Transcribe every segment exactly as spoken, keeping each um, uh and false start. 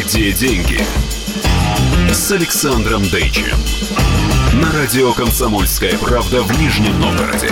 Где деньги? С Александром Дейчем. На радио «Комсомольская правда» в Нижнем Новгороде.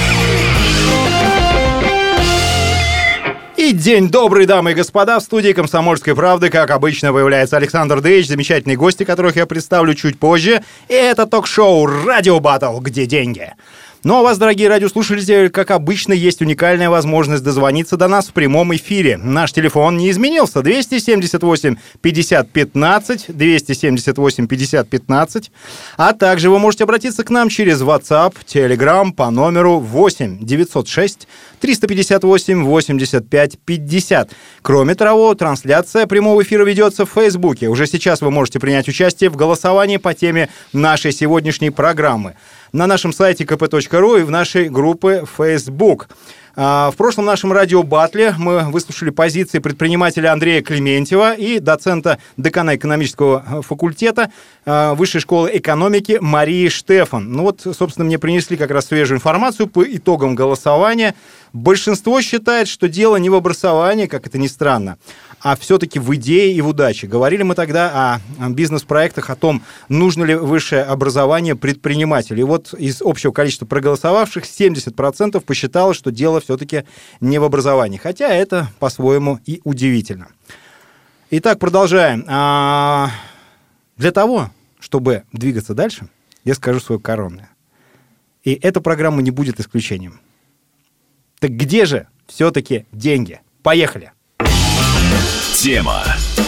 И день добрый, дамы и господа. В студии «Комсомольской правды», как обычно, появляется Александр Дейч, замечательные гости, которых я представлю чуть позже. И это ток-шоу «Радио Баттл. Где деньги?». Ну а у вас, дорогие радиослушатели, как обычно, есть уникальная возможность дозвониться до нас в прямом эфире. Наш телефон не изменился. двести семьдесят восемь пятьдесят пятнадцать, двести семьдесят восемь пятьдесят пятнадцать. А также вы можете обратиться к нам через WhatsApp, Telegram по номеру восемь девятьсот шесть триста пятьдесят восемь восемьдесят пять пятьдесят. Кроме того, трансляция прямого эфира ведется в Фейсбуке. Уже сейчас вы можете принять участие в голосовании по теме нашей сегодняшней программы на нашем сайте ка пэ точка ру и в нашей группе Facebook. В прошлом нашем радиобатле мы выслушали позиции предпринимателя Андрея Клементьева и доцента декана экономического факультета Высшей школы экономики Марии Штефан. Ну вот, собственно, мне принесли как раз свежую информацию по итогам голосования. Большинство считает, что дело не в образовании, как это ни странно, а все-таки в идее и в удаче. Говорили мы тогда о бизнес-проектах, о том, нужно ли высшее образование предпринимателю. И вот из общего количества проголосовавших семьдесят процентов посчитало, что дело все-таки не в образовании. Хотя это по-своему и удивительно. Итак, продолжаем. Для того, чтобы двигаться дальше, я скажу свое коронное. И эта программа не будет исключением. Так где же все-таки деньги? Поехали! Тема.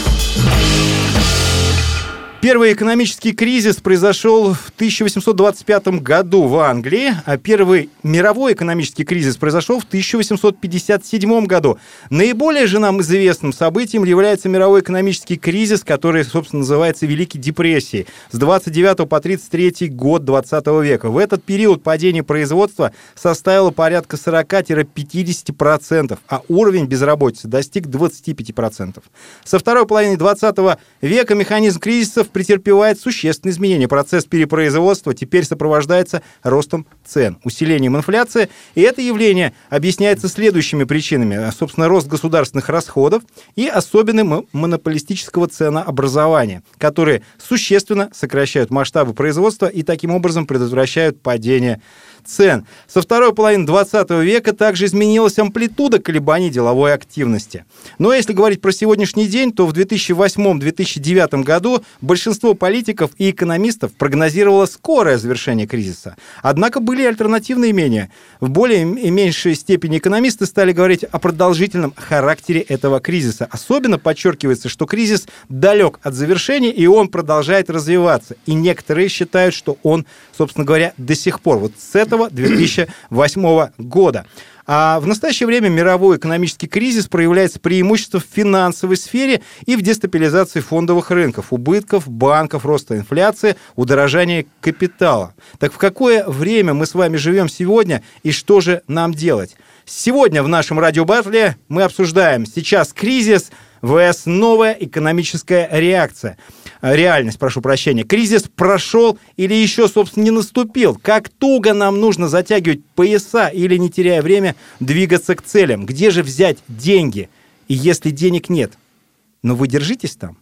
Первый экономический кризис произошел в тысяча восемьсот двадцать пятом году в Англии, а первый мировой экономический кризис произошел в тысяча восемьсот пятьдесят седьмом году. Наиболее же нам известным событием является мировой экономический кризис, который, собственно, называется Великой депрессией, с двадцать девятого по тридцать третий год двадцатого века. В этот период падение производства составило порядка сорок-пятьдесят процентов, а уровень безработицы достиг двадцать пять процентов. Со второй половины двадцатого века механизм кризисов претерпевает существенные изменения. Процесс перепроизводства теперь сопровождается ростом цен, усилением инфляции. И это явление объясняется следующими причинами. Собственно, рост государственных расходов и особенным монополистического ценообразования, которые существенно сокращают масштабы производства и таким образом предотвращают падение цен. Со второй половины двадцатого века также изменилась амплитуда колебаний деловой активности. Но если говорить про сегодняшний день, то в две тысячи восьмом - две тысячи девятом году большинство политиков и экономистов прогнозировало скорое завершение кризиса. Однако были альтернативные мнения. В более и меньшей степени экономисты стали говорить о продолжительном характере этого кризиса. Особенно подчеркивается, что кризис далек от завершения, и он продолжает развиваться. И некоторые считают, что он, собственно говоря, до сих пор, вот с этого две тысячи восьмого года. А в настоящее время мировой экономический кризис проявляется преимущественно в финансовой сфере и в дестабилизации фондовых рынков, убытков банков, роста инфляции, удорожания капитала. Так в какое время мы с вами живем сегодня и что же нам делать? Сегодня в нашем радиобатле мы обсуждаем сейчас кризис vs новая экономическая реакция. Реальность, прошу прощения. Кризис прошел или еще, собственно, не наступил? Как туго нам нужно затягивать пояса или, не теряя время, двигаться к целям? Где же взять деньги? И если денег нет, но вы держитесь там.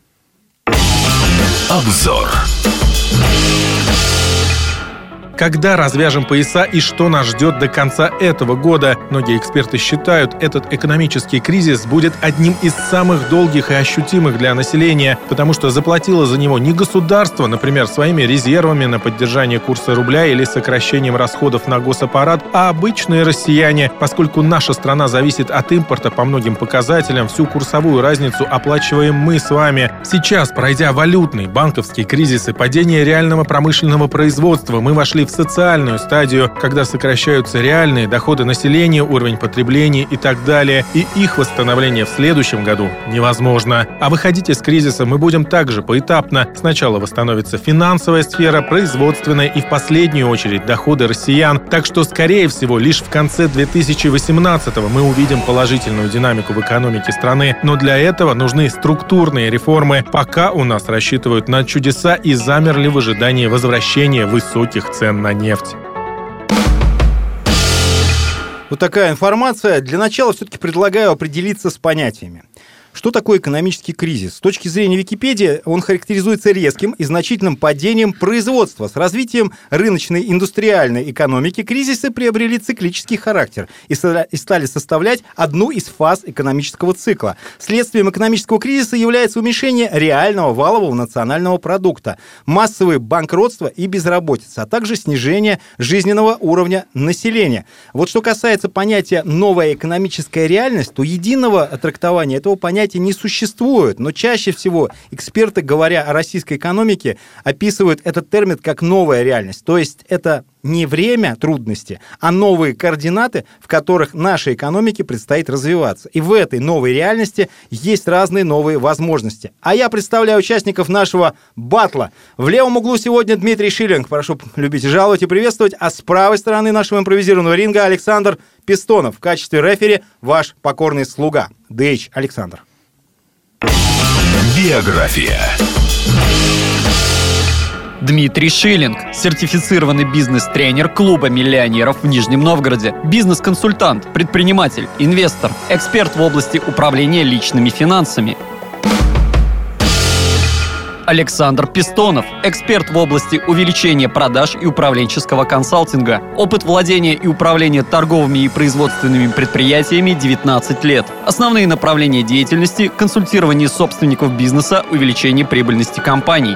Обзор. Когда развяжем пояса и что нас ждет до конца этого года? Многие эксперты считают, этот экономический кризис будет одним из самых долгих и ощутимых для населения, потому что заплатило за него не государство, например, своими резервами на поддержание курса рубля или сокращением расходов на госаппарат, а обычные россияне, поскольку наша страна зависит от импорта по многим показателям, всю курсовую разницу оплачиваем мы с вами. Сейчас, пройдя валютный, банковский кризис и падение реального промышленного производства, мы вошли в социальную стадию, когда сокращаются реальные доходы населения, уровень потребления и так далее, и их восстановление в следующем году невозможно. А выходить из кризиса мы будем также поэтапно. Сначала восстановится финансовая сфера, производственная и в последнюю очередь доходы россиян. Так что, скорее всего, лишь в конце две тысячи восемнадцатого мы увидим положительную динамику в экономике страны, но для этого нужны структурные реформы. Пока у нас рассчитывают на чудеса и замерли в ожидании возвращения высоких цен на нефть. Вот такая информация. Для начала все-таки предлагаю определиться с понятиями. Что такое экономический кризис? С точки зрения Википедии, он характеризуется резким и значительным падением производства. С развитием рыночной индустриальной экономики кризисы приобрели циклический характер и стали составлять одну из фаз экономического цикла. Следствием экономического кризиса является уменьшение реального валового национального продукта, массовые банкротства и безработица, а также снижение жизненного уровня населения. Вот что касается понятия «новая экономическая реальность», то единого трактования этого понятия не существует, но чаще всего эксперты, говоря о российской экономике, описывают этот термин как новая реальность. То есть это не время трудности, а новые координаты, в которых нашей экономике предстоит развиваться. И в этой новой реальности есть разные новые возможности. А я представляю участников нашего батла. В левом углу сегодня Дмитрий Шиллинг, прошу любить и жаловать и приветствовать, а с правой стороны нашего импровизированного ринга Александр Пистонов. В качестве рефери ваш покорный слуга. ДЭИЧ Александр. Биография. Дмитрий Шиллинг, сертифицированный бизнес-тренер клуба миллионеров в Нижнем Новгороде, бизнес-консультант, предприниматель, инвестор, эксперт в области управления личными финансами. Александр Пистонов, эксперт в области увеличения продаж и управленческого консалтинга. Опыт владения и управления торговыми и производственными предприятиями девятнадцать лет. Основные направления деятельности – консультирование собственников бизнеса, увеличение прибыльности компаний.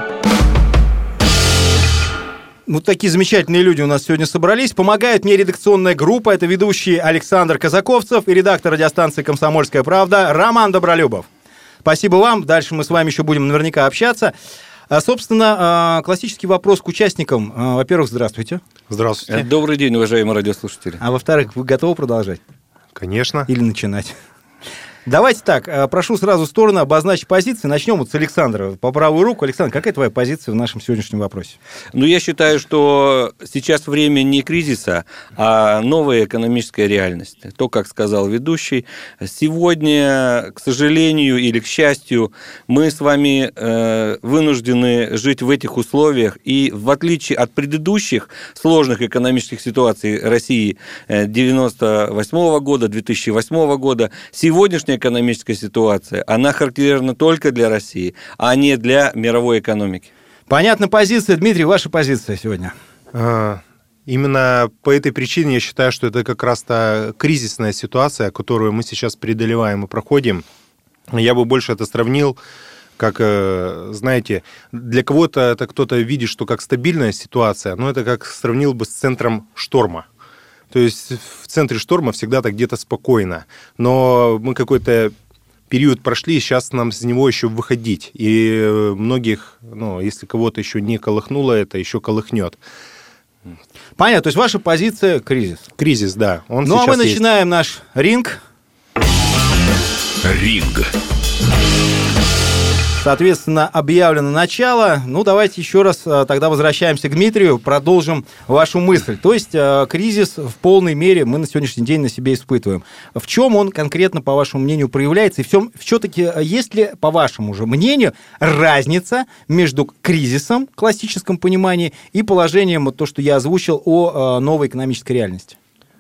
Вот такие замечательные люди у нас сегодня собрались. Помогает мне редакционная группа. Это ведущий Александр Казаковцев и редактор радиостанции «Комсомольская правда» Роман Добролюбов. Спасибо вам. Дальше мы с вами еще будем наверняка общаться. А, собственно, классический вопрос к участникам. Во-первых, здравствуйте. Здравствуйте. Добрый день, уважаемые радиослушатели. А во-вторых, вы готовы продолжать? Конечно. Или начинать? Давайте так, прошу сразу сторону обозначить позиции. Начнем вот с Александра. По правую руку. Александр, какая твоя позиция в нашем сегодняшнем вопросе? Ну, я считаю, что сейчас время не кризиса, а новая экономическая реальность. То, как сказал ведущий, сегодня, к сожалению или к счастью, мы с вами э, вынуждены жить в этих условиях, и в отличие от предыдущих сложных экономических ситуаций России девяносто восьмого года, две тысячи восьмого года, сегодняшняя экономическая ситуация, она характерна только для России, а не для мировой экономики. Понятна позиция. Дмитрий, ваша позиция сегодня? А, именно по этой причине я считаю, что это как раз та кризисная ситуация, которую мы сейчас преодолеваем и проходим. Я бы больше это сравнил, как, знаете, для кого-то это кто-то видит, что как стабильная ситуация, но это как сравнил бы с центром шторма. То есть в центре шторма всегда-то где-то спокойно, но мы какой-то период прошли, и сейчас нам с него еще выходить. И многих, ну, если кого-то еще не колыхнуло, это еще колыхнет. Понятно, то есть ваша позиция – кризис. Кризис, да. Он ну, а мы есть. начинаем наш ринг. Ринг. Соответственно, объявлено начало. Ну, давайте еще раз тогда возвращаемся к Дмитрию, продолжим вашу мысль. То есть кризис в полной мере мы на сегодняшний день на себе испытываем. В чем он конкретно, по вашему мнению, проявляется? И все-таки есть ли, по вашему же мнению, разница между кризисом в классическом понимании и положением, вот то, что я озвучил, о новой экономической реальности?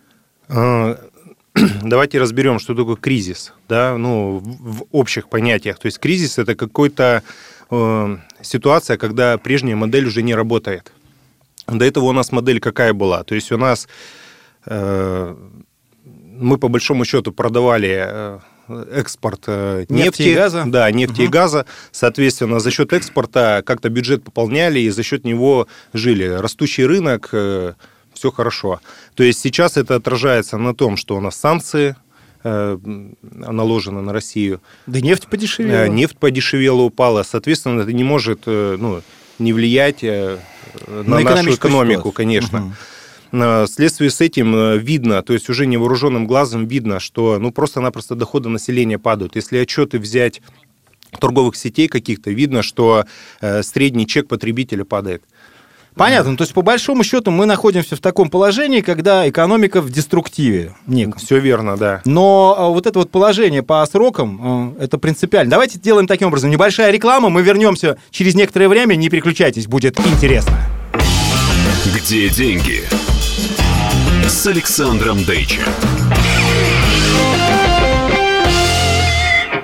Давайте разберем, что такое кризис, да, ну, в общих понятиях. То есть кризис – это какая-то э, ситуация, когда прежняя модель уже не работает. До этого у нас модель какая была? То есть у нас э, мы по большому счету продавали экспорт нефти, нефти и газа. Да, нефти угу. и газа. Соответственно, за счет экспорта как-то бюджет пополняли и за счет него жили. Растущий рынок. Э, все хорошо. То есть сейчас это отражается на том, что у нас санкции э, наложены на Россию. Да нефть подешевела. Э, нефть подешевела, упала. Соответственно, это не может э, ну, не влиять э, на, на нашу экономику, ситуацию. Конечно. Угу. Вследствие с этим видно, то есть уже невооруженным глазом видно, что ну, просто-напросто доходы населения падают. Если отчеты взять торговых сетей каких-то, видно, что э, средний чек потребителя падает. Понятно. То есть, по большому счету, мы находимся в таком положении, когда экономика в деструктиве неком. Все верно, да. Но вот это вот положение по срокам, это принципиально. Давайте сделаем таким образом. Небольшая реклама, мы вернемся через некоторое время. Не переключайтесь, будет интересно. Где деньги? С Александром Дэйчем.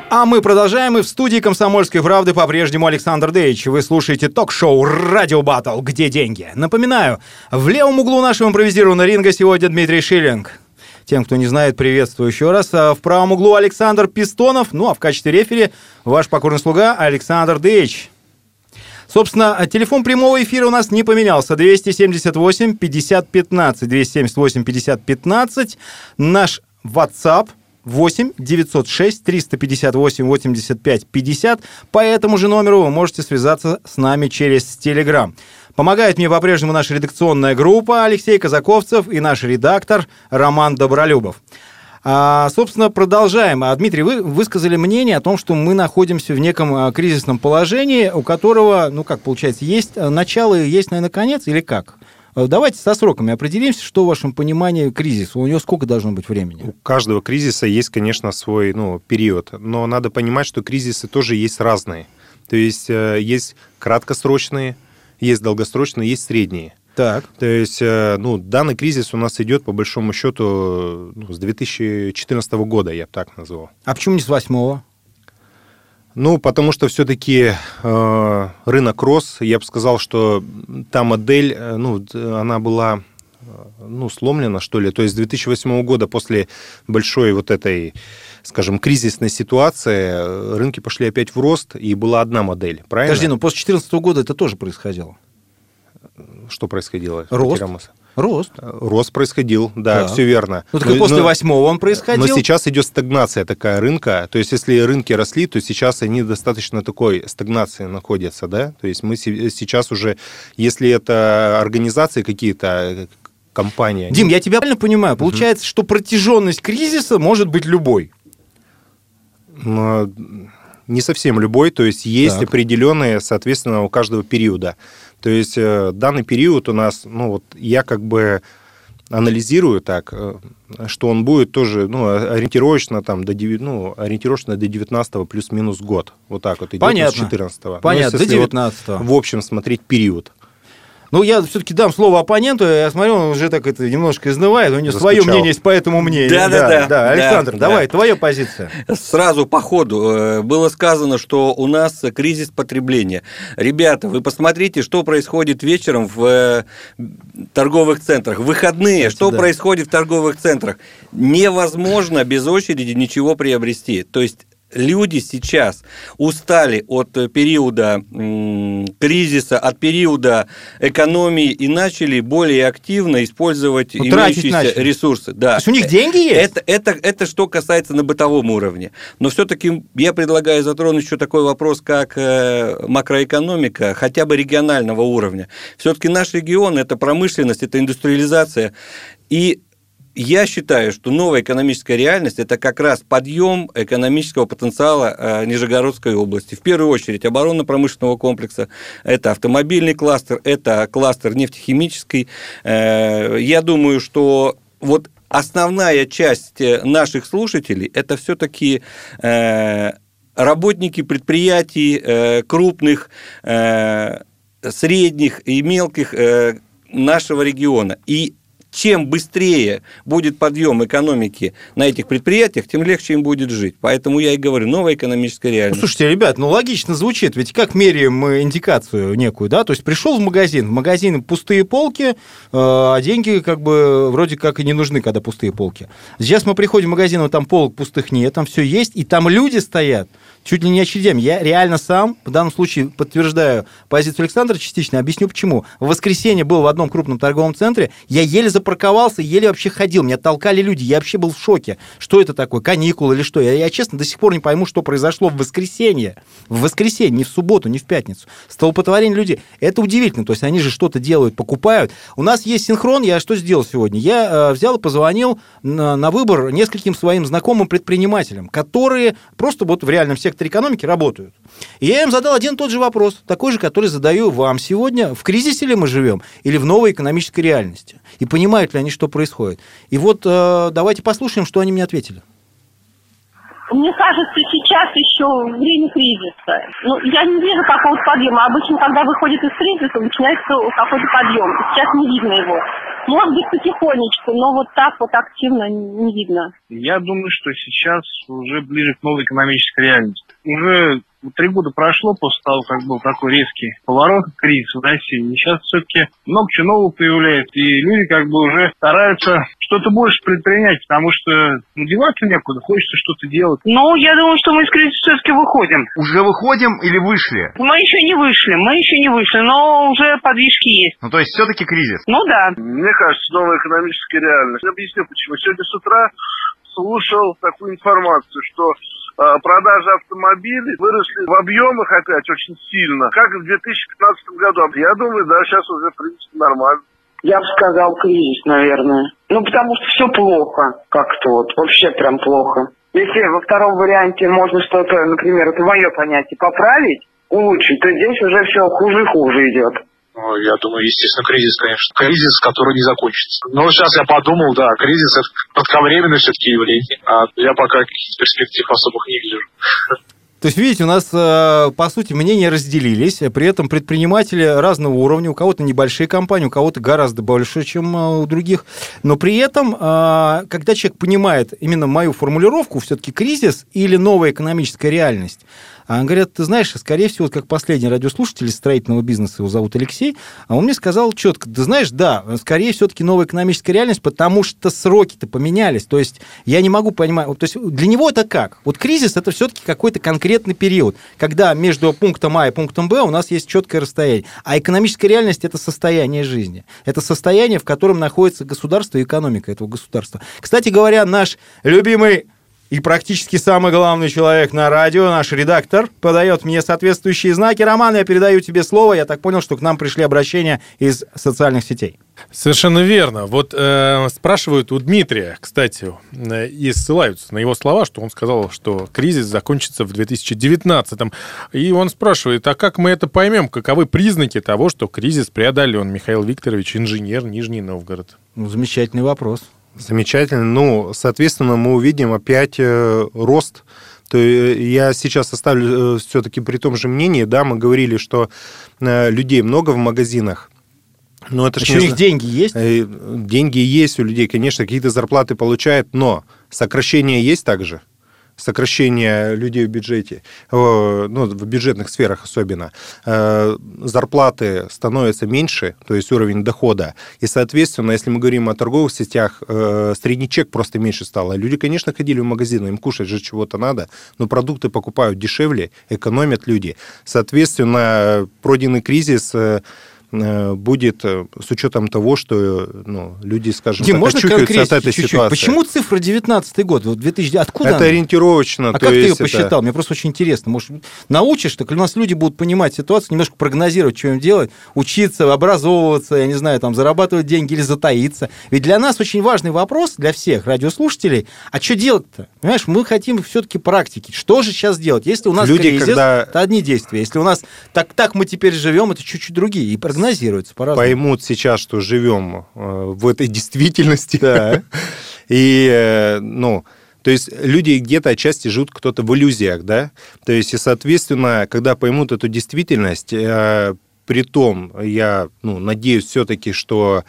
А мы продолжаем, и в студии «Комсомольской правды» по-прежнему Александр Дейч. Вы слушаете ток-шоу «Радио Баттл. Где деньги?». Напоминаю, в левом углу нашего импровизированного ринга сегодня Дмитрий Шиллинг. Тем, кто не знает, приветствую еще раз. В правом углу Александр Пистонов, ну а в качестве рефери ваш покорный слуга Александр Дейч. Собственно, телефон прямого эфира у нас не поменялся. двести семьдесят восемь пятьдесят пятнадцать. двести семьдесят восемь пятьдесят пятнадцать. Наш WhatsApp восемь девятьсот шесть триста пятьдесят восемь восемьдесят пять пятьдесят. По этому же номеру вы можете связаться с нами через Telegram. Помогает мне по-прежнему наша редакционная группа Алексей Казаковцев и наш редактор Роман Добролюбов. А, собственно, продолжаем. А, Дмитрий, вы высказали мнение о том, что мы находимся в неком а, кризисном положении, у которого, ну как получается, есть начало и есть, наверное, конец, или как? Давайте со сроками определимся, что в вашем понимании кризис. У него сколько должно быть времени? У каждого кризиса есть, конечно, свой ну, период, но надо понимать, что кризисы тоже есть разные. То есть есть краткосрочные, есть долгосрочные, есть средние. Так. То есть ну, данный кризис у нас идет, по большому счету, ну, с две тысячи четырнадцатого года, я бы так назвал. А почему не с восьмого? Ну, потому что все-таки э, рынок рос. Я бы сказал, что та модель, ну, она была ну, сломлена, что ли. То есть с две тысячи восьмого года, после большой вот этой, скажем, кризисной ситуации, рынки пошли опять в рост, и была одна модель, правильно? Подожди, ну после две тысячи четырнадцатого года это тоже происходило. Что происходило? Рост. Рост. Рост происходил, да, да. Все верно. Ну, так и после восьмого он происходил. Но сейчас идет стагнация такая рынка. То есть, если рынки росли, то сейчас они достаточно такой стагнации находятся, да. То есть, мы сейчас уже, если это организации какие-то, компании... Дим, я тебя правильно понимаю? Получается, угу. что протяженность кризиса может быть любой? Но не совсем любой. То есть, есть так. определенные, соответственно, у каждого периода. То есть данный период у нас, ну вот я как бы анализирую так, что он будет тоже ну, ориентировочно, там, до, ну, ориентировочно до девятнадцатого плюс-минус год. Вот так вот идет. Понятно. С четырнадцатого. Понятно, ну, до девятнадцатого. Вот, в общем, смотреть период. Ну, я все-таки дам слово оппоненту. Я смотрю, он уже так это немножко изнывает. У него Заскучал. свое мнение есть по этому мнению. Да, да, да. да. Александр, да, давай, да. твоя позиция. Сразу по ходу. Было сказано, что у нас кризис потребления. Ребята, вы посмотрите, что происходит вечером в торговых центрах. В выходные, Кстати, что да. происходит в торговых центрах. Невозможно без очереди ничего приобрести. То есть, люди сейчас устали от периода м, кризиса, от периода экономии и начали более активно использовать ну, имеющиеся ресурсы. Да. То есть у них деньги есть? Это, это, это что касается на бытовом уровне. Но все-таки я предлагаю затронуть еще такой вопрос, как макроэкономика, хотя бы регионального уровня. Все-таки наш регион – это промышленность, это индустриализация. И я считаю, что новая экономическая реальность – это как раз подъем экономического потенциала Нижегородской области. В первую очередь оборонно-промышленного комплекса, это автомобильный кластер, это кластер нефтехимический. Я думаю, что вот основная часть наших слушателей – это все-таки работники предприятий крупных, средних и мелких нашего региона. И чем быстрее будет подъем экономики на этих предприятиях, тем легче им будет жить. Поэтому я и говорю, новая экономическая реальность. Ну, слушайте, ребят, ну логично звучит. Ведь как меряем мы индикацию некую, да? То есть пришел в магазин, в магазине пустые полки, а деньги как бы вроде как и не нужны, когда пустые полки. Сейчас мы приходим в магазин, вот там полок пустых нет, там все есть, и там люди стоят чуть ли не очередями. Я реально сам, в данном случае, подтверждаю позицию Александра частично, объясню почему. В воскресенье был в одном крупном торговом центре, я еле запарковался, еле вообще ходил, меня толкали люди, я вообще был в шоке. Что это такое, каникулы или что? Я, я честно до сих пор не пойму, что произошло в воскресенье. В воскресенье, не в субботу, не в пятницу. Столпотворение людей. Это удивительно, то есть они же что-то делают, покупают. У нас есть синхрон, я что сделал сегодня? Я э, взял и позвонил на, на выбор нескольким своим знакомым предпринимателям, которые просто вот в реальном секторе экономики работают. И я им задал один и тот же вопрос, такой же, который задаю вам сегодня. В кризисе ли мы живем или в новой экономической реальности? И понимают ли они, что происходит? И вот э, давайте послушаем, что они мне ответили. Мне кажется, сейчас еще время кризиса. Ну, я не вижу какого-то подъема. Обычно, когда выходит из кризиса, начинается какой-то подъем. Сейчас не видно его. Может быть, потихонечку, но вот так вот активно не видно. Я думаю, что сейчас уже ближе к новой экономической реальности. Уже три года прошло после того, как был такой резкий поворот кризиса в России. И сейчас все-таки много чего нового появляется. И люди как бы уже стараются что-то больше предпринять, потому что ну, деваться некуда, хочется что-то делать. Ну, я думаю, что мы из кризиса все-таки выходим. Уже выходим или вышли? Мы еще не вышли, мы еще не вышли, но уже подвижки есть. Ну, то есть все-таки кризис? Ну, да. Мне кажется, новая экономическая реальность. Я объясню, почему. Сегодня с утра слушал такую информацию, что продажи автомобилей выросли в объемах опять очень сильно, как в две тысячи пятнадцатом году. Я думаю, да, сейчас уже, в принципе, нормально. Я бы сказал, кризис, наверное. Ну, потому что все плохо как-то вот, вообще прям плохо. Если во втором варианте можно что-то, например, это мое понятие, поправить, улучшить, то здесь уже все хуже и хуже идет. Я думаю, естественно, кризис, конечно. Кризис, который не закончится. Но сейчас я подумал, да, кризис – это кратковременное все-таки явление. А я пока каких-то перспектив особых не вижу. То есть, видите, у нас, по сути, мнения разделились, при этом предприниматели разного уровня, у кого-то небольшие компании, у кого-то гораздо больше, чем у других, но при этом, когда человек понимает именно мою формулировку, все-таки кризис или новая экономическая реальность, а говорят, ты знаешь, скорее всего, вот как последний радиослушатель из строительного бизнеса, его зовут Алексей, а он мне сказал четко, ты знаешь, да, скорее все-таки новая экономическая реальность, потому что сроки-то поменялись, то есть я не могу понимать, то есть для него это как? Вот кризис это все-таки какой-то конкретный период, когда между пунктом А и пунктом Б у нас есть четкое расстояние, а экономическая реальность это состояние жизни, это состояние, в котором находится государство и экономика этого государства. Кстати говоря, наш любимый и практически самый главный человек на радио, наш редактор, подает мне соответствующие знаки. Роман, я передаю тебе слово. Я так понял, что к нам пришли обращения из социальных сетей. Совершенно верно. Вот э, спрашивают у Дмитрия, кстати, э, и ссылаются на его слова, что он сказал, что кризис закончится в две тысячи девятнадцатом. И он спрашивает, а как мы это поймем? Каковы признаки того, что кризис преодолен? Михаил Викторович, инженер, Нижний Новгород. Ну, замечательный вопрос. Замечательно. Ну, соответственно, мы увидим опять э, рост. То я сейчас оставлю э, все-таки при том же мнении, да, мы говорили, что э, людей много в магазинах. Но это еще у них деньги есть? Э, деньги есть у людей, конечно, какие-то зарплаты получают, но сокращение есть также. Сокращение людей в бюджете, ну, в бюджетных сферах особенно, зарплаты становятся меньше, то есть уровень дохода, и, соответственно, если мы говорим о торговых сетях, средний чек просто меньше стал. Люди, конечно, ходили в магазины, им кушать же чего-то надо, но продукты покупают дешевле, экономят люди. Соответственно, пройденный кризис будет с учетом того, что ну, люди, скажем Дим, так, очухаются от этой чуть-чуть? ситуации. Почему цифра девятнадцатый год? Вот две тысячи... Откуда это она? Ориентировочно. А то как ты ее это... посчитал? Мне просто очень интересно. Может, научишь, так у нас люди будут понимать ситуацию, немножко прогнозировать, что им делать, учиться, образовываться, я не знаю, там, зарабатывать деньги или затаиться. Ведь для нас очень важный вопрос, для всех радиослушателей, а что делать-то? Понимаешь, мы хотим все-таки практики. Что же сейчас делать? Если у нас люди, кризис, когда... это одни действия. Если у нас так, так мы теперь живем, это чуть-чуть другие. И прогнозируется по-разному. Поймут сейчас, что живем в этой действительности. Да. И, ну, то есть люди где-то отчасти живут кто-то в иллюзиях, да. То есть, и, соответственно, когда поймут эту действительность, при том, я ну, надеюсь все-таки, что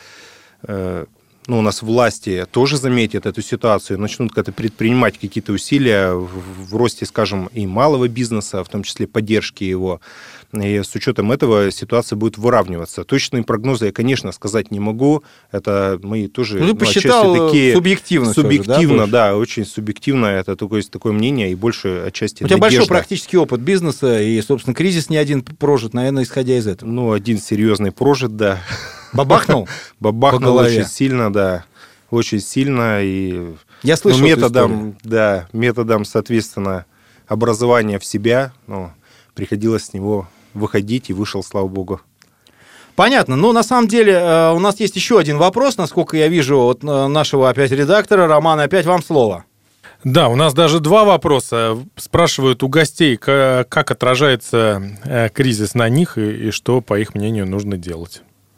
ну, у нас власти тоже заметят эту ситуацию, начнут как-то предпринимать какие-то усилия в, в росте, скажем, и малого бизнеса, в том числе поддержки его. И с учетом этого ситуация будет выравниваться. Точные прогнозы я, конечно, сказать не могу. Это мы тоже... Ну, ты посчитал ну, такие, субъективно. Субъективно, же, да, да, очень субъективно. Это такое, такое мнение и больше отчасти У тебя надежда. большой практический опыт бизнеса, и, собственно, кризис не один прожит, наверное, исходя из этого. Ну, один серьезный прожит, да. Бабахнул? Бабахнул очень сильно, да. Очень сильно. И я слышал ну, методом, да, методом, соответственно, образования в себя, ну, приходилось с него выходить, и вышел, слава богу. Понятно. Но на самом деле у нас есть еще один вопрос, насколько я вижу, от нашего опять редактора. Роман, опять вам слово. Да, у нас даже два вопроса. Спрашивают у гостей, как отражается кризис на них и что, по их мнению, нужно делать.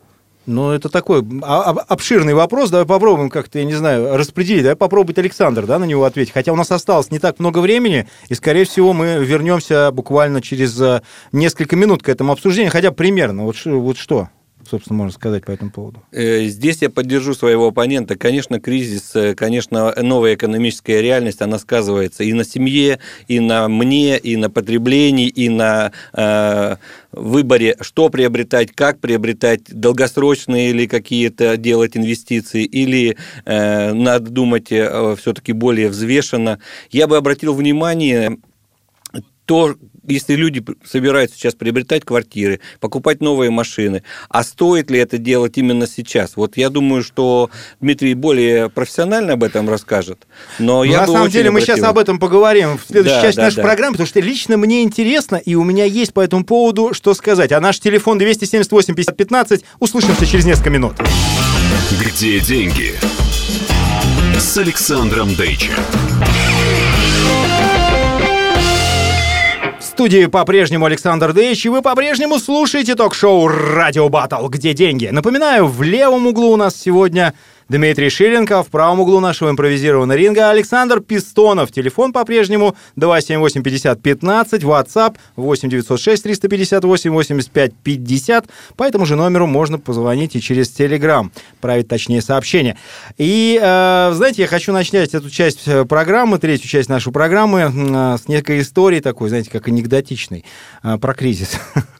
Ну, это такой обширный вопрос. Давай попробуем как-то, я не знаю, распределить. Давай попробовать Александр, да, на него ответить. Хотя у нас осталось не так много времени, и, скорее всего, мы вернемся буквально через несколько минут к этому обсуждению. Хотя примерно. Вот, вот что, собственно, можно сказать по этому поводу? Здесь я поддержу своего оппонента. Конечно, кризис, конечно, новая экономическая реальность, она сказывается и на семье, и на мне, и на потреблении, и на э, выборе, что приобретать, как приобретать, долгосрочные или какие-то делать инвестиции, или э, надо думать э, все-таки более взвешенно. Я бы обратил внимание, то, если люди собираются сейчас приобретать квартиры, покупать новые машины, а стоит ли это делать именно сейчас? Вот я думаю, что Дмитрий более профессионально об этом расскажет. Но я на самом деле мы сейчас об этом поговорим в следующей да, части да, нашей да. программы, потому что лично мне интересно, и у меня есть по этому поводу что сказать. А наш телефон двести семьдесят восемь пятьдесят пятнадцать. Услышимся через несколько минут. Где деньги? С Александром Дейчем. В студии по-прежнему Александр Дейч, и вы по-прежнему слушаете ток-шоу «Радио Баттл. Где деньги?». Напоминаю, в левом углу у нас сегодня Дмитрий Шиленко, в правом углу нашего импровизированного ринга Александр Пистонов. Телефон по-прежнему два семь восемь пятьдесят пятнадцать, WhatsApp восемь девятьсот шесть триста пятьдесят восемь восемьдесят пять пятьдесят. По этому же номеру можно позвонить и через Telegram, править точнее сообщение. И, э, знаете, я хочу начать эту часть программы, третью часть нашей программы, э, с некой историей такой, знаете, как анекдотичной, э, про кризис.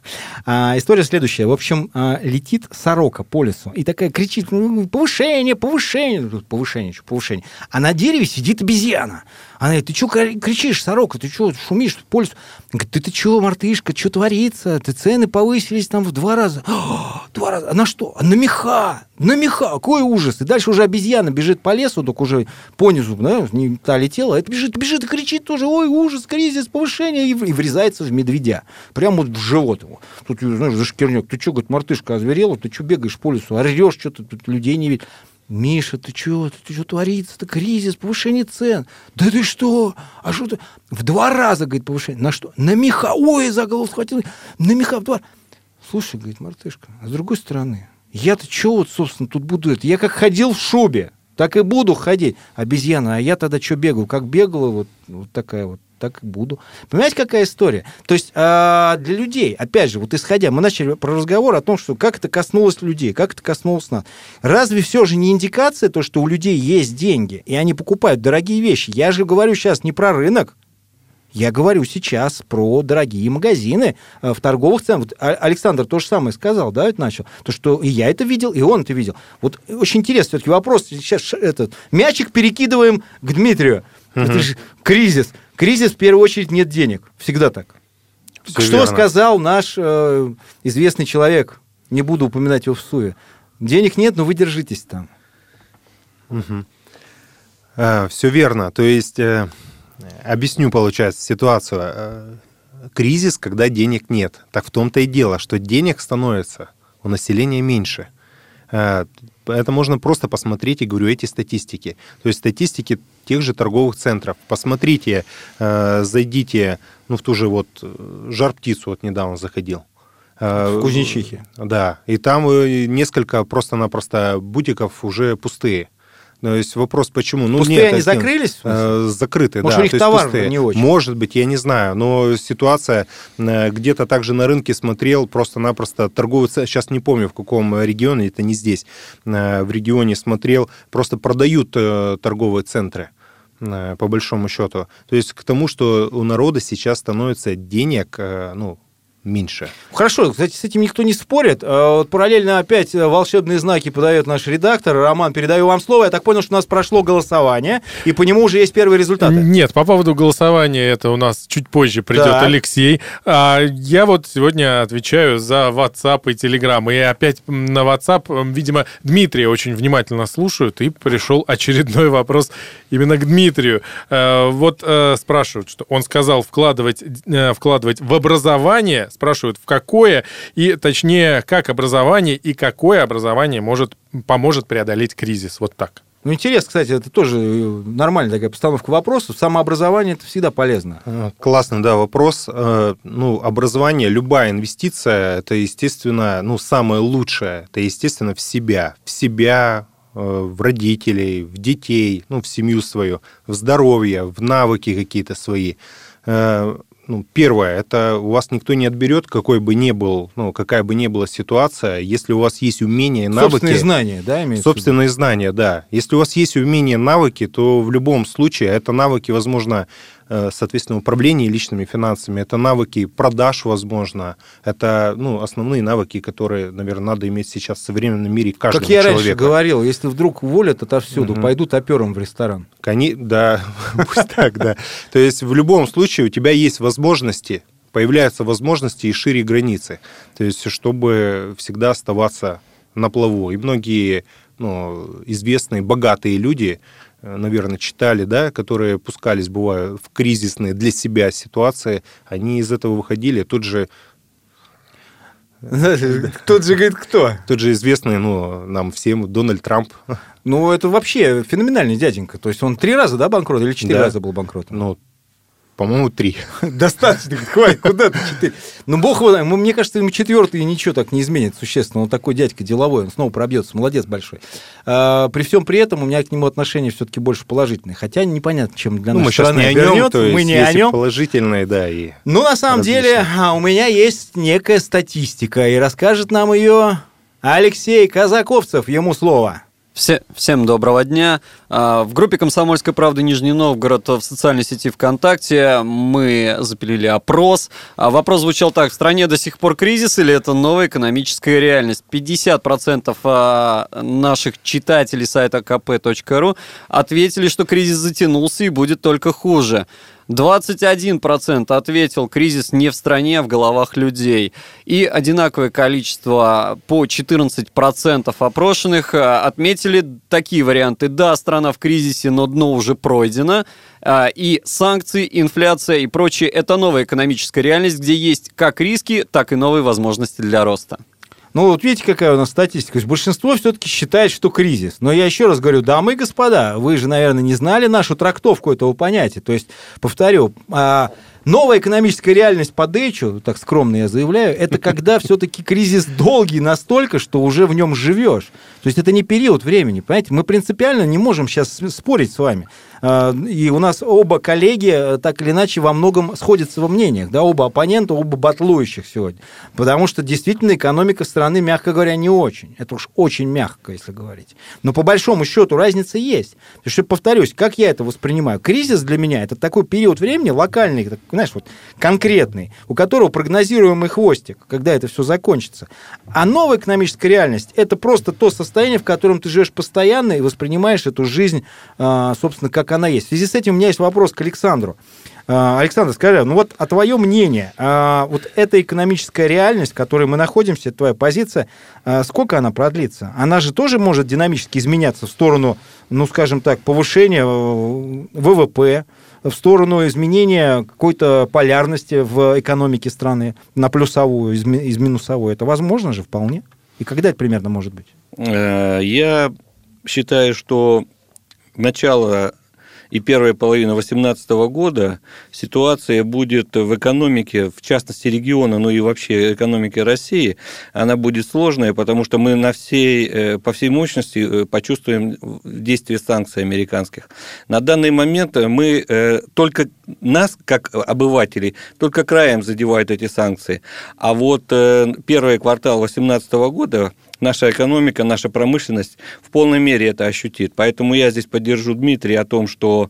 История следующая. В общем, летит сорока по лесу и такая кричит: повышение, повышение. Повышение, что повышение. А на дереве сидит обезьяна. Она говорит: ты что кричишь, сорока, ты что шумишь по лесу? Она говорит: ты, ты что, мартышка, что творится? Ты цены повысились там в два раза. Два раза. А на что? А на меха. На меха. Какой ужас. И дальше уже обезьяна бежит по лесу, только уже понизу, да, не та летела. Это бежит, бежит и кричит тоже: ой, ужас, кризис, повышение. И врезается в медведя. Прямо вот в живот его. Тут, знаешь, зашкирняк: ты что, говорит, мартышка, озверела? Ты что бегаешь по лесу, орешь, что-то тут людей не видишь? Миша, ты что, ты что творится-то? Кризис, повышение цен. Да ты что? А что ты? В два раза, говорит, повышение. На что? На меха. Ой, за голову схватил. На меха в два. Слушай, говорит, мартышка, а с другой стороны, я-то что вот, собственно, тут буду это? Я как ходил в шубе, так и буду ходить. Обезьяна, а я тогда что бегал? Как бегала, вот, вот такая вот. Так и буду. Понимаете, какая история? То есть э, для людей, опять же, вот исходя, мы начали про разговор о том, что как это коснулось людей, как это коснулось нас. Разве все же не индикация то, что у людей есть деньги, и они покупают дорогие вещи? Я же говорю сейчас не про рынок, я говорю сейчас про дорогие магазины в торговых ценах. Вот Александр то же самое сказал, да, это начал. То, что и я это видел, и он это видел. Вот очень интересный все-таки вопрос. Сейчас этот мячик перекидываем к Дмитрию. Uh-huh. Это же кризис. Кризис, в первую очередь, нет денег. Всегда так. Все что верно. Сказал наш э, известный человек? Не буду упоминать его в суе. Денег нет, но вы держитесь там. Uh-huh. А, все верно. То есть... Э... Объясню, получается, ситуацию. Кризис, когда денег нет. Так в том-то и дело, что денег становится у населения меньше. Это можно просто посмотреть, и говорю, эти статистики. То есть статистики тех же торговых центров. Посмотрите, зайдите, ну, в ту же вот Жар-Птицу, вот недавно заходил. В Кузнечихе. Да, и там несколько просто-напросто бутиков уже пустые. То есть вопрос, почему? Ну, пустые нет, они это, закрылись? Э, закрыты, может, да. Может, у них товар пустые. Не очень? Может быть, я не знаю. Но ситуация где-то также на рынке смотрел, просто-напросто торговый центр, сейчас не помню, в каком регионе, это не здесь, в регионе смотрел, просто продают торговые центры, по большому счету. То есть к тому, что у народа сейчас становится денег, ну, меньше. Хорошо, кстати, с этим никто не спорит. Вот параллельно опять волшебные знаки подает наш редактор. Роман, передаю вам слово. Я так понял, что у нас прошло голосование, и по нему уже есть первые результаты. Нет, по поводу голосования это у нас чуть позже придет да. Алексей. А я вот сегодня отвечаю за WhatsApp и Telegram. И опять на WhatsApp, видимо, Дмитрия очень внимательно слушают, и пришел очередной вопрос именно к Дмитрию. Вот спрашивают, что он сказал вкладывать, вкладывать в образование. Спрашивают, в какое, и точнее, как образование и какое образование может, поможет преодолеть кризис. Вот так. Ну, интересно, кстати, это тоже нормальная такая постановка вопросов. Самообразование – это всегда полезно. Классный, да, вопрос. Ну, образование, любая инвестиция – это, естественно, ну, самое лучшее. Это, естественно, в себя. В себя, в родителей, в детей, ну, в семью свою, в здоровье, в навыки какие-то свои. Ну, первое, это у вас никто не отберет, какой бы ни был, ну, какая бы ни была ситуация, если у вас есть умения и навыки... Собственные знания, да, имеется в виду? Собственные знания, да. Если у вас есть умения и навыки, то в любом случае это навыки, возможно, соответственно, управления личными финансами, это навыки продаж, возможно, это, ну, основные навыки, которые, наверное, надо иметь сейчас в современном мире каждому человеку. Как я раньше говорил, если вдруг уволят отовсюду, угу. пойдут опером в ресторан. Кони... Да, пусть так, да. То есть в любом случае у тебя есть возможности, появляются возможности и шире границы, то есть чтобы всегда оставаться на плаву. И многие, ну, известные, богатые люди, наверное, читали, да, которые пускались, бывают, в кризисные для себя ситуации, они из этого выходили. Тут же... Тут же, говорит, кто? Тут же известный, ну, нам всем Дональд Трамп. Ну, это вообще феноменальный дяденька. То есть он три раза, да, банкрот или четыре да. раза был банкротом? Ну, по-моему, три. Достаточно, хватит, куда ты четыре? Ну, бог его знает, мне кажется, ему четвертый ничего так не изменит существенно. Он такой дядька деловой, он снова пробьется, молодец большой. А, при всем при этом у меня к нему отношение все-таки больше положительные. Хотя непонятно, чем для ну, нашей страны не обернется. Нем, то есть, мы не о нем. Положительные, да, и Ну, на самом различные. деле, у меня есть некая статистика, и расскажет нам ее Алексей Казаковцев. Ему слово. Все, всем доброго дня. В группе «Комсомольская правда» Нижний Новгород в социальной сети ВКонтакте мы запилили опрос. Вопрос звучал так: в стране до сих пор кризис или это новая экономическая реальность? пятьдесят процентов наших читателей сайта ка пэ точка ру ответили, что кризис затянулся и будет только хуже. двадцать один процент ответил: кризис не в стране, а в головах людей. И одинаковое количество, по четырнадцать процентов опрошенных, отметили такие варианты: да, страна в кризисе, но дно уже пройдено. И санкции, инфляция и прочее – это новая экономическая реальность, где есть как риски, так и новые возможности для роста. Ну, вот видите, какая у нас статистика. То есть большинство все-таки считает, что кризис. Но я еще раз говорю, дамы и господа, вы же, наверное, не знали нашу трактовку этого понятия. То есть, повторю, новая экономическая реальность по Дэйчу, так скромно я заявляю, это когда все-таки кризис долгий настолько, что уже в нем живешь. То есть это не период времени, понимаете? Мы принципиально не можем сейчас спорить с вами. И у нас оба коллеги так или иначе во многом сходятся во мнениях, да, оба оппонента, оба батлующих сегодня. Потому что действительно экономика страны, мягко говоря, не очень. Это уж очень мягко, если говорить. Но по большому счету разница есть. Потому что, повторюсь, как я это воспринимаю? Кризис для меня – это такой период времени локальный, знаешь, вот конкретный, у которого прогнозируемый хвостик, когда это все закончится. А новая экономическая реальность – это просто то состояние, в котором ты живешь постоянно и воспринимаешь эту жизнь, собственно, как она есть. В связи с этим у меня есть вопрос к Александру. Александр, скажи, ну вот, а твое мнение, вот эта экономическая реальность, в которой мы находимся, это твоя позиция, сколько она продлится? Она же тоже может динамически изменяться в сторону, ну, скажем так, повышения вэ вэ пэ, в сторону изменения какой-то полярности в экономике страны на плюсовую, из минусовую. Это возможно же вполне? И когда это примерно может быть? Я считаю, что начало и первая половина две тысячи восемнадцатого года ситуация будет в экономике, в частности региона, ну и вообще экономике России, она будет сложная, потому что мы на всей, по всей мощности почувствуем действие санкций американских. На данный момент мы, только нас, как обывателей, только краем задевают эти санкции. А вот первый квартал две тысячи восемнадцатого года наша экономика, наша промышленность в полной мере это ощутит. Поэтому я здесь поддержу Дмитрия о том, что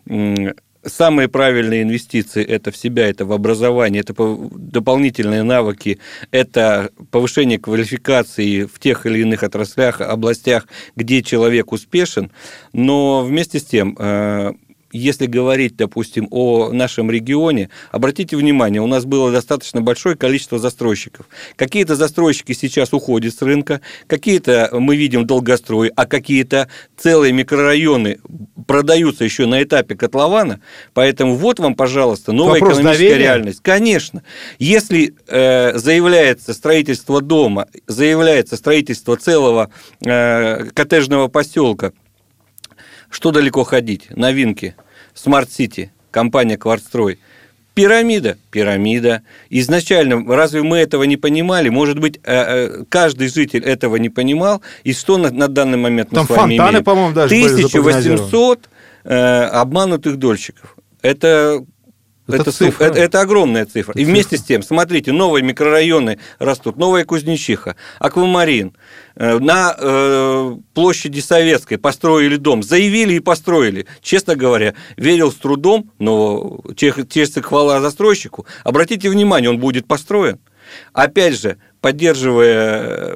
самые правильные инвестиции – это в себя, это в образование, это дополнительные навыки, это повышение квалификации в тех или иных отраслях, областях, где человек успешен. Но вместе с тем, если говорить, допустим, о нашем регионе, обратите внимание, у нас было достаточно большое количество застройщиков. Какие-то застройщики сейчас уходят с рынка, какие-то мы видим долгострой, а какие-то целые микрорайоны продаются еще на этапе котлована. Поэтому вот вам, пожалуйста, новая Вопрос экономическая доверия. реальность. Конечно, если э, заявляется строительство дома, заявляется строительство целого э, коттеджного поселка, Что далеко ходить? Новинки. Smart City, компания «Квартстрой». Пирамида, пирамида. Изначально, разве мы этого не понимали? Может быть, каждый житель этого не понимал. И что на, на данный момент мы Там с вами фонтаны, имеем? по-моему, даже тысяча восемьсот э, обманутых дольщиков. Это... Это, это, цифра. Это, это огромная цифра. Это и вместе цифра. С тем, смотрите, новые микрорайоны растут. Новая Кузнечиха, Аквамарин. На э, площади Советской построили дом. Заявили и построили. Честно говоря, верил с трудом, но честь и хвала застройщику. Обратите внимание, он будет построен. Опять же, поддерживая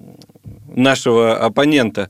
нашего оппонента,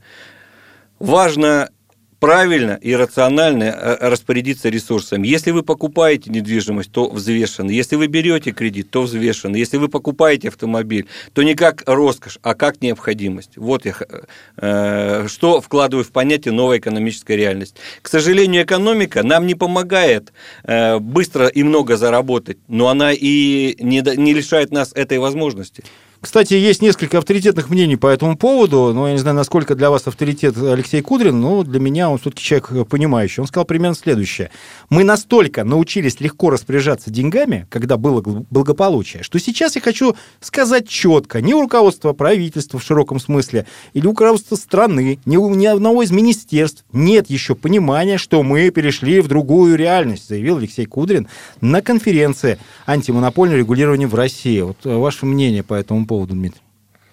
важно правильно и рационально распорядиться ресурсами. Если вы покупаете недвижимость, то взвешенно. Если вы берете кредит, то взвешенно. Если вы покупаете автомобиль, то не как роскошь, а как необходимость. Вот я э, что вкладываю в понятие новая экономическая реальность. К сожалению, экономика нам не помогает э, быстро и много заработать, но она и не, не лишает нас этой возможности. Кстати, есть несколько авторитетных мнений по этому поводу, но я не знаю, насколько для вас авторитет Алексей Кудрин, но для меня он все-таки человек понимающий. Он сказал примерно следующее. Мы настолько научились легко распоряжаться деньгами, когда было благополучие, что сейчас я хочу сказать четко, ни у руководства правительства в широком смысле, или у руководства страны, ни у ни одного из министерств нет еще понимания, что мы перешли в другую реальность, заявил Алексей Кудрин на конференции антимонопольного регулирования в России. Вот ваше мнение по этому поводу? Поводу, Дмитрий?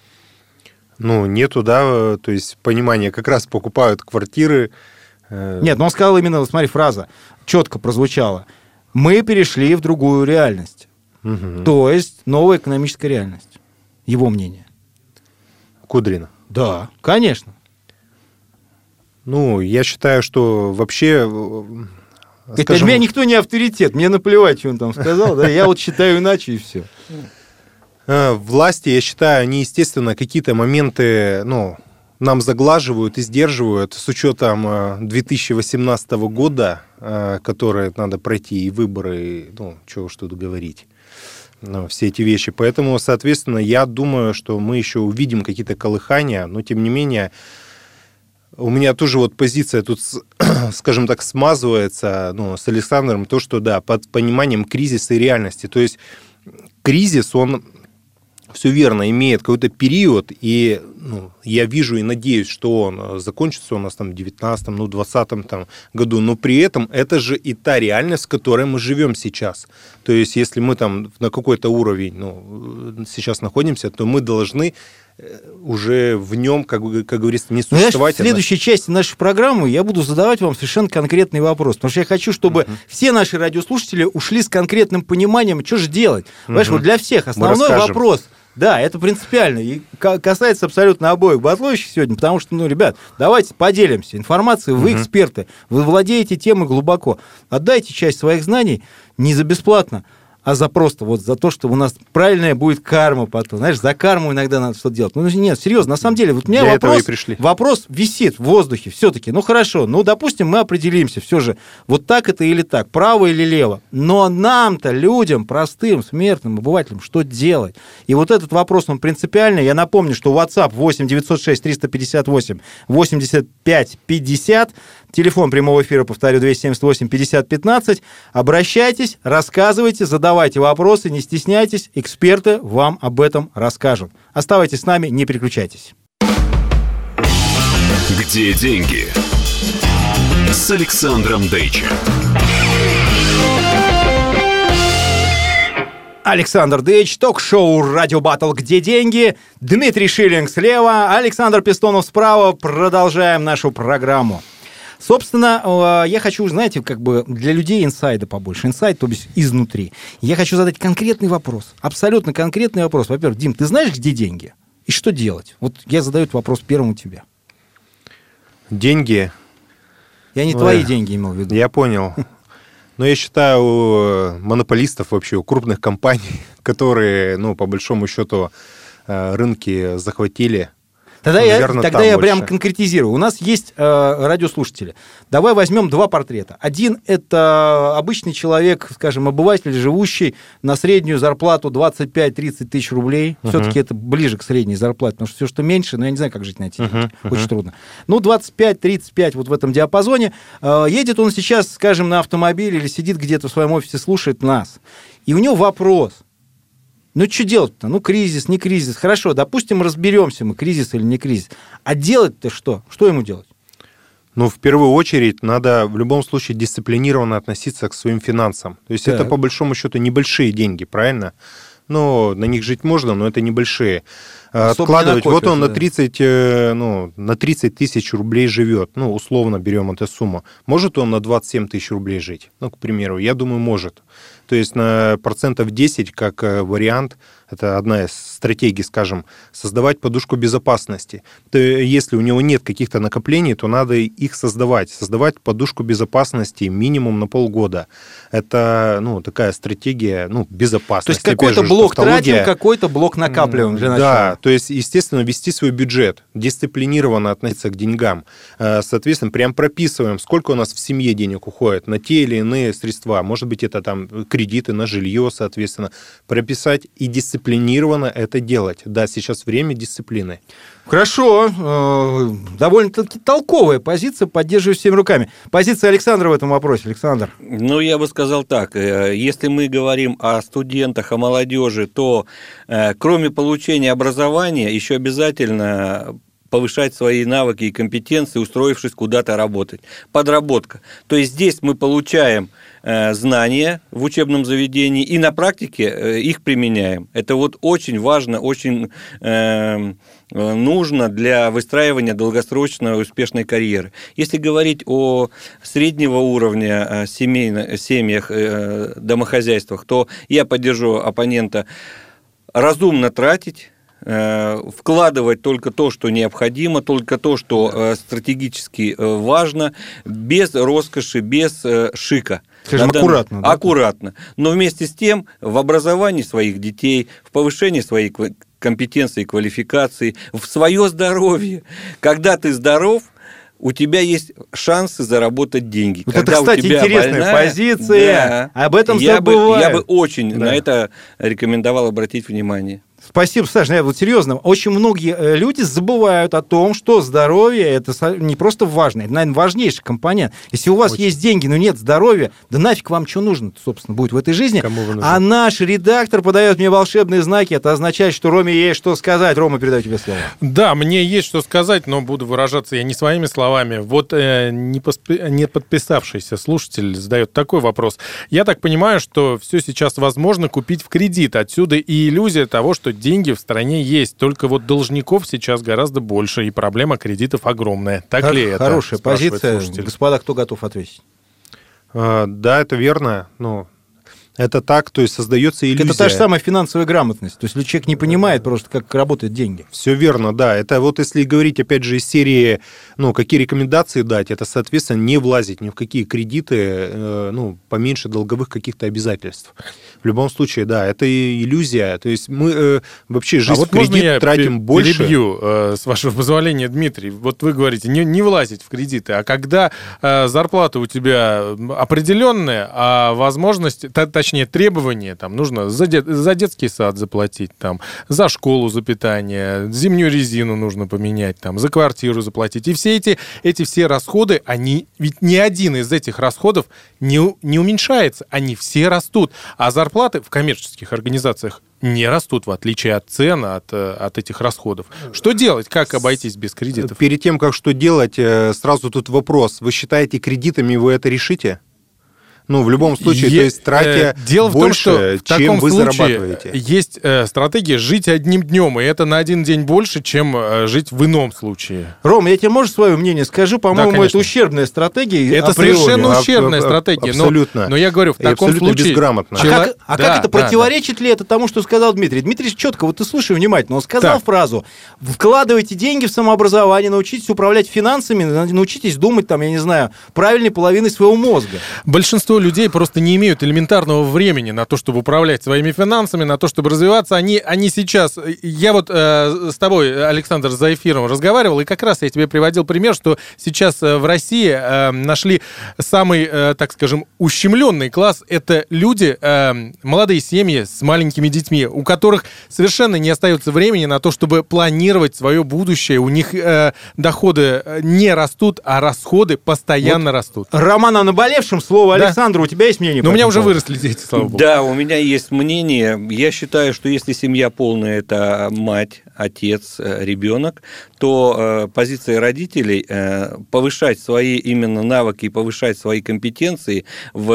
Ну, нету, да, то есть понимания, как раз покупают квартиры. Э... Нет, но он сказал именно, смотри, фраза четко прозвучала. Мы перешли в другую реальность. Угу. То есть новая экономическая реальность. Его мнение. Кудрина? Да, конечно. Ну, я считаю, что вообще... Это скажем... для меня никто не авторитет, мне наплевать, что он там сказал, да, я вот считаю иначе и все. Власти, я считаю, они, естественно, какие-то моменты, ну, нам заглаживают и сдерживают с учетом две тысячи восемнадцатого года, который надо пройти, и выборы, ну, чего уж тут говорить, ну, все эти вещи. Поэтому, соответственно, я думаю, что мы еще увидим какие-то колыхания, но, тем не менее, у меня тоже вот позиция тут, скажем так, смазывается, ну, с Александром, то, что, да, под пониманием кризиса и реальности. То есть кризис, он... все верно, имеет какой-то период, и ну, я вижу и надеюсь, что он закончится у нас там в девятнадцатом, ну, двадцатом там, году, но при этом это же и та реальность, в которой мы живем сейчас. То есть, если мы там на какой-то уровень ну, сейчас находимся, то мы должны уже в нем, как, как говорится, не существовать. Знаешь, в следующей части нашей программы я буду задавать вам совершенно конкретный вопрос, потому что я хочу, чтобы uh-huh. все наши радиослушатели ушли с конкретным пониманием, что же делать. Uh-huh. Понимаешь, вот для всех основной вопрос... Да, это принципиально. И касается абсолютно обоих батлующих сегодня, потому что, ну, ребят, давайте поделимся информацией. Вы uh-huh. эксперты, вы владеете темой глубоко. Отдайте часть своих знаний не за бесплатно, а за просто вот за то, что у нас правильная будет карма потом. Знаешь, за карму иногда надо что-то делать. Ну, нет, серьезно, на самом деле, вот у меня Для вопрос, пришли. вопрос висит в воздухе все-таки. Ну, хорошо, ну, допустим, мы определимся все же, вот так это или так, право или лево. Но нам-то, людям, простым, смертным, обывателям, что делать? И вот этот вопрос, он принципиальный. Я напомню, что WhatsApp восемь девятьсот шесть триста пятьдесят восемь восемьдесят пять пятьдесят, телефон прямого эфира, повторю, двести семьдесят восемь пятьдесят пятнадцать. Обращайтесь, рассказывайте, задавайте вопросы, не стесняйтесь, эксперты вам об этом расскажут. Оставайтесь с нами, не переключайтесь. Где деньги? С Александром Дейчем. Александр Дейч, ток-шоу «Радио Баттл. Где деньги?». Дмитрий Шиллинг слева, Александр Пистонов справа. Продолжаем нашу программу. Собственно, я хочу, знаете, как бы для людей инсайда побольше. Инсайд, то есть изнутри. Я хочу задать конкретный вопрос. Абсолютно конкретный вопрос. Во-первых, Дим, ты знаешь, где деньги? И что делать? Вот я задаю этот вопрос первым тебе. Деньги? Я не Ой, твои деньги имел в виду. Я понял. Но я считаю, у монополистов вообще, у крупных компаний, которые, ну, по большому счету, рынки захватили. Тогда, ну, я, наверное, тогда я больше. прям конкретизирую. У нас есть э, радиослушатели. Давай возьмем два портрета. Один – это обычный человек, скажем, обыватель, живущий на среднюю зарплату двадцать пять тридцать тысяч рублей. Uh-huh. Все-таки это ближе к средней зарплате, потому что все, что меньше, ну, я не знаю, как жить на эти деньги. Uh-huh. Uh-huh. Очень трудно. Ну, двадцать пять тридцать пять вот в этом диапазоне. Э, едет он сейчас, скажем, на автомобиле или сидит где-то в своем офисе, слушает нас. И у него вопрос. Ну, что делать-то? Ну, кризис, не кризис. Хорошо, допустим, разберемся мы, кризис или не кризис. А делать-то что? Что ему делать? Ну, в первую очередь, надо в любом случае дисциплинированно относиться к своим финансам. То есть так. Это, по большому счету, небольшие деньги, правильно? Ну, на них жить можно, но это небольшие. Особо откладывать, вот он да. на тридцать, ну, на тридцать тысяч рублей живет, ну, условно берем эту сумму. Может он на двадцать семь тысяч рублей жить? Ну, к примеру, я думаю, может. То есть на процентов десять, как вариант, это одна из стратегий, скажем, создавать подушку безопасности. То если у него нет каких-то накоплений, то надо их создавать. Создавать подушку безопасности минимум на полгода. Это, ну, такая стратегия, ну, безопасности. То есть какой-то блок тратим, какой-то блок накапливаем для начала. Да, то есть, естественно, вести свой бюджет, дисциплинированно относиться к деньгам. Соответственно, прям прописываем, сколько у нас в семье денег уходит на те или иные средства. Может быть, это там кредиты на жилье, соответственно. Прописать и дисциплинированно это делать. Да, сейчас время дисциплины. Хорошо. Довольно-таки толковая позиция, поддерживаю всеми руками. Позиция Александра в этом вопросе. Александр. Ну, я бы сказал так. Если мы говорим о студентах, о молодежи, то кроме получения образования еще обязательно повышать свои навыки и компетенции, устроившись куда-то работать. Подработка. То есть здесь мы получаем э, знания в учебном заведении и на практике э, их применяем. Это вот очень важно, очень э, нужно для выстраивания долгосрочной успешной карьеры. Если говорить о среднего уровня семейных, семьях, э, домохозяйствах, то я поддержу оппонента разумно тратить, вкладывать только то, что необходимо, только то, что стратегически важно, без роскоши, без шика. Скажем, Надо... аккуратно. Да? Аккуратно. Но вместе с тем в образовании своих детей, в повышении своей компетенции, квалификации, в свое здоровье. Когда ты здоров, у тебя есть шансы заработать деньги. Вот это, кстати, интересная больная, позиция. Да, об этом я забывают. Бы, я бы очень да. на это рекомендовал обратить внимание. Спасибо, Саша. Я вот серьезно. Очень многие люди забывают о том, что здоровье – это не просто важно, это, наверное, важнейший компонент. Если у вас очень. есть деньги, но нет здоровья, да нафиг вам что нужно, собственно, будет в этой жизни. А наш редактор подает мне волшебные знаки. Это означает, что Роме есть что сказать. Рома, передаю тебе слово. Да, мне есть что сказать, но буду выражаться я не своими словами. Вот э, не, поспи... не подписавшийся слушатель задает такой вопрос. Я так понимаю, что все сейчас возможно купить в кредит. Отсюда и иллюзия того, что деньги в стране есть, только вот должников сейчас гораздо больше, и проблема кредитов огромная. Так Хор- ли это? Хорошая позиция. Слушатель. Господа, кто готов ответить? А, да, это верно. Ну, это так, то есть создается иллюзия. Это та же самая финансовая грамотность. То есть если человек не понимает просто, как работают деньги. Все верно, да. Это вот если говорить, опять же, из серии, ну, какие рекомендации дать, это, соответственно, не влазить ни в какие кредиты, э, ну, поменьше долговых каких-то обязательств. В любом случае, да, это иллюзия. То есть мы э, вообще жизнь а вот в кредит я тратим перебью, больше. Перебью, э, с вашего позволения, Дмитрий. Вот вы говорите, не, не влазить в кредиты, а когда э, зарплата у тебя определенная, а возможность... Точнее, требования, там, нужно за, де, за детский сад заплатить, там, за школу, за питание, зимнюю резину нужно поменять, там, за квартиру заплатить. И все эти, эти все расходы, они, ведь ни один из этих расходов не, не уменьшается, они все растут. А зарплаты в коммерческих организациях не растут, в отличие от цен, от, от этих расходов. Что делать? Как обойтись без кредитов? Перед тем, как что делать, сразу тут вопрос. Вы считаете, кредитами вы это решите? Ну, в любом случае, е- то есть тратя Дело больше, в том, что чем вы случае зарабатываете. Есть э, стратегия жить одним днем, и это на один день больше, чем э, жить в ином случае. Ром, я тебе, может, свое мнение скажу? По-моему, да, это ущербная стратегия. Это совершенно ущербная а, стратегия. Абсолютно. Но, но я говорю, в таком абсолютно случае... безграмотно. А, как, а да, как это, да, противоречит да. ли это тому, что сказал Дмитрий? Дмитрий четко, вот ты слушай внимательно, он сказал так. фразу: вкладывайте деньги в самообразование, научитесь управлять финансами, научитесь думать, там, я не знаю, правильной половиной своего мозга. Большинство большинство людей просто не имеют элементарного времени на то, чтобы управлять своими финансами, на то, чтобы развиваться. Они, они сейчас... Я вот э, с тобой, Александр, за эфиром разговаривал, и как раз я тебе приводил пример, что сейчас в России э, нашли самый, э, так скажем, ущемленный класс. Это люди, э, молодые семьи с маленькими детьми, у которых совершенно не остается времени на то, чтобы планировать свое будущее. У них э, доходы не растут, а расходы постоянно вот растут. Роман о наболевшем, слово да. Александру. У тебя есть мнение? Но у меня уже выросли дети, слава богу. Да, у меня есть мнение. Я считаю, что если семья полная – это мать, отец, ребенок, то э, позиция родителей э, повышать свои именно навыки и повышать свои компетенции в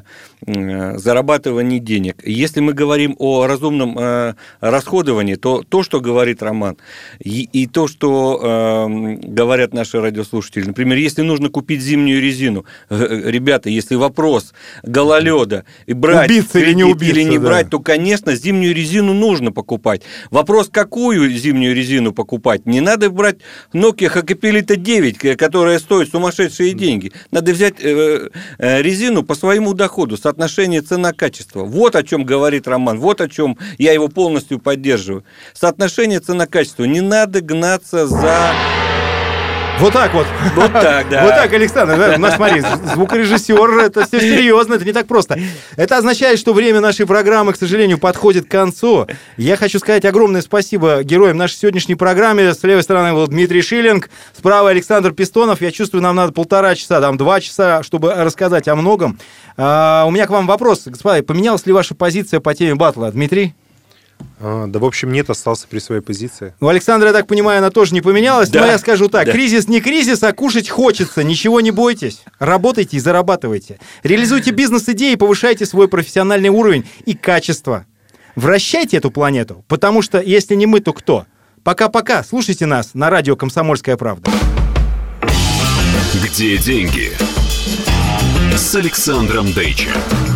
э, зарабатывании денег. Если мы говорим о разумном э, расходовании, то то, что говорит Роман, и, и то, что э, говорят наши радиослушатели, например, если нужно купить зимнюю резину, э, ребята, если вопрос гололеда и брать убиться или не убиться, или не да. брать, то, конечно, зимнюю резину нужно покупать. Вопрос, какую зимнюю резину покупать? Не надо брать Nokia Hakkapeliitta девять, которая стоит сумасшедшие деньги. Надо взять э, э, резину по своему доходу, соотношение цена-качество. Вот о чем говорит Роман, вот о чем я его полностью поддерживаю. Соотношение цена-качество. Не надо гнаться за... Вот так вот. Вот так, да. Вот так, Александр. Да? У нас, смотри, звукорежиссер, это все серьезно, это не так просто. Это означает, что время нашей программы, к сожалению, подходит к концу. Я хочу сказать огромное спасибо героям нашей сегодняшней программы. С левой стороны был Дмитрий Шиллинг, справа Александр Пистонов. Я чувствую, нам надо полтора часа, там два часа, чтобы рассказать о многом. А, у меня к вам вопрос. Господа, поменялась ли ваша позиция по теме батла? Дмитрий? А, да, в общем, нет, остался при своей позиции. У Александра, я так понимаю, она тоже не поменялась, да, но я скажу так, да. Кризис не кризис, а кушать хочется, ничего не бойтесь, работайте и зарабатывайте. Реализуйте бизнес-идеи, повышайте свой профессиональный уровень и качество. Вращайте эту планету, потому что если не мы, то кто? Пока-пока, слушайте нас на радио «Комсомольская правда». Где деньги? С Александром Дейчем.